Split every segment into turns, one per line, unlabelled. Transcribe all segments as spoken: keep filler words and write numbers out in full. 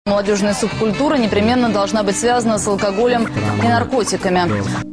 Молодежная субкультура непременно должна быть связана с алкоголем и наркотиками.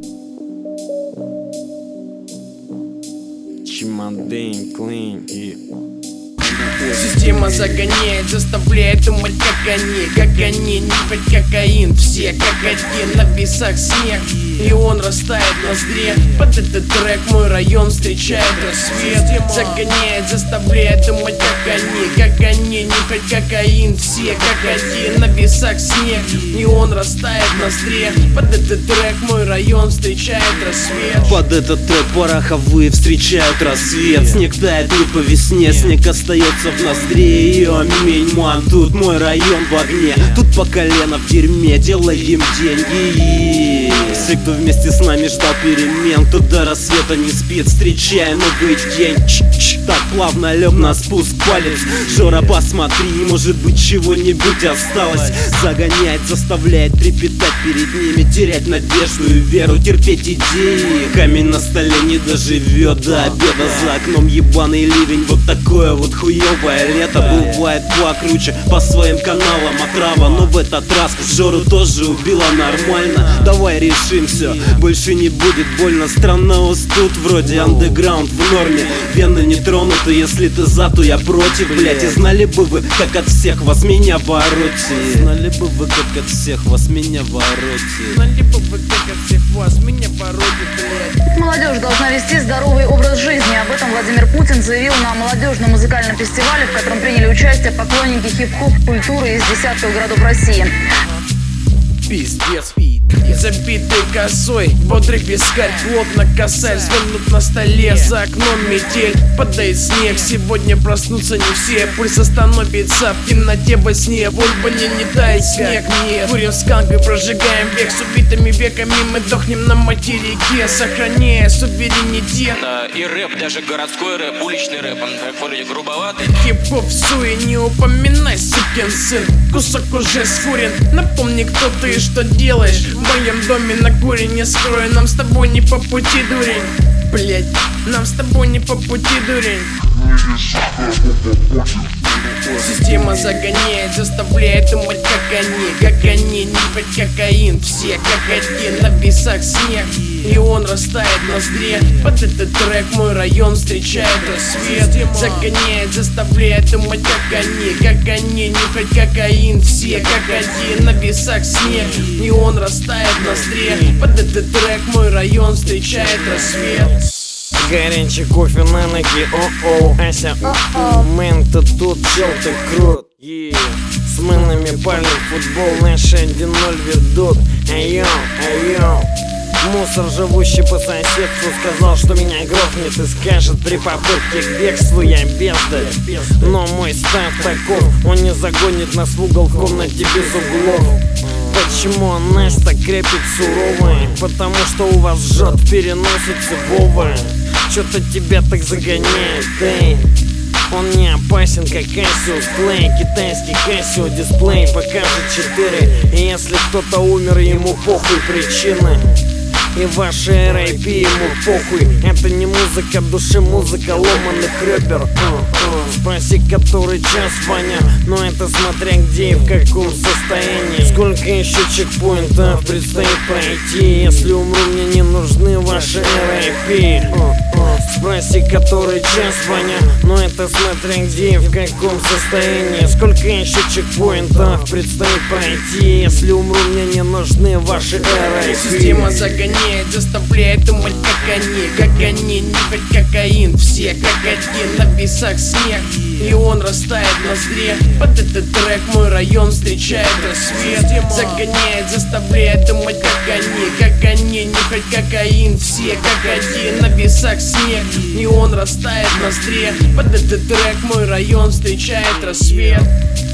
Система загоняет, заставляет думать, как они, как они, нюхать кокаин. Все как один, на весах снег, и он растает в ноздре. Под этот трек мой район встречает рассвет. Загоняет, заставляет думать, как они, как они, нюхать кокаин. Все как один, на весах снег, и он растает в ноздре. Под этот трек мой район встречает рассвет.
Под этот трек пороховые встречают рассвет. Снег тает не по весне, снег остается в ноздре. Йо, мейман, тут мой район в огне. Тут по колено в дерьме, делаем деньги. Все, кто вместе с нами ждал перемен, кто до рассвета не спит, встречая новый день. Ч-ч-ч, так плавно лег на спуск палец. Жора, посмотри, может быть чего-нибудь осталось. Загоняет, заставляет трепетать перед ними, терять надежду и веру, терпеть идеи. Камень на столе не доживет до обеда, за окном ебаный ливень. Вот такое вот хуёвое лето. Бывает покруче, по своим каналам отрава, но в этот раз Жору тоже убила нормально. Давай решим все, больше не будет больно. Страна устут, вроде андеграунд в норме. Вены не тронуты, если ты за, то я против, блять. И знали бы вы, как от всех вас меня воротите. Знали бы вы, как от всех вас меня воротите.
Знали бы вы, как от всех вас меня воротит, блять.
Молодежь должна вести здоровый образ жизни. Об этом Владимир Путин заявил на молодежном музыкальном фестивале, в котором приняли участие поклонники хип-хоп культуры из десятков городов России.
Пиздец. Забитый косой, бодрый вискарь, плотно косарь, звонут на столе, за окном метель, падает снег. Сегодня проснутся не все, пульс остановится в темноте во сне. Боль больнее не тает, снег нет. Курим сканк и прожигаем век, с убитыми веками мы дохнем на материке, сохраняя суверенитет.
И рэп, даже городской рэп, уличный рэп, он вроде грубоватый.
Хип-хоп в суе, не упоминай, сукин сын. Кусок уже скурен, напомни, кто ты и что делаешь. В моем доме на курине скрою, нам с тобой не по пути, дурень. Блять, нам с тобой не по пути, дурень. Система загоняет, заставляет думать, как они, как они, нюхать кокаин. Все как один, на весах снег, и он растает в ноздре. Под этот трек мой район встречает рассвет. Загоняет, заставляет думать, как они, как они, нюхать кокаин. Все как один, на весах снег, и он растает в ноздре. Под этот трек мой район встречает рассвет.
Горячий кофе на ноги, о-о, Ася, о-о, мэн, ты тут, чел, ты крут, yeah. С мэнами пальный футбол, наши один ноль ведут, ай-йо, ай-йо. Мусор, живущий по соседству, сказал, что меня грохнет и скажет при попытке к бегству я бездарь. Но мой став таков, он не загонит нас в угол в комнате без углов. Почему Настя так крепит суровая? Потому что у вас жжет в переносице Вова. Чё-то тебя так загоняет, эй. Он не опасен, как Cassius Clay. Китайский Casio дисплей покажет четыре. И если кто-то умер, ему похуй причины. И ваши эр ай пи ему похуй. Это не музыка души, музыка ломаных рэпер. Спроси, который час, Ваня, но это смотря где и в каком состоянии. Сколько еще чекпоинтов предстоит пройти? Если умру, мне не нужны ваши эр ай пи. Спроси, который час, Ваня, но это смотря где и в каком состоянии. Сколько еще чекпоинтов предстоит пройти? Если умру, мне не нужны ваши эр ай пи.
Система загоняет, заставляет думать, как они, как они, нюхать кокаин. Все как один, на весах снег, и он растает в ноздре. Под этот трек мой район встречает рассвет. Загоняет, заставляет думать, как они, как они, нюхать кокаин. Все как один, на весах снег, и он растает в ноздре. Под этот трек мой район встречает рассвет.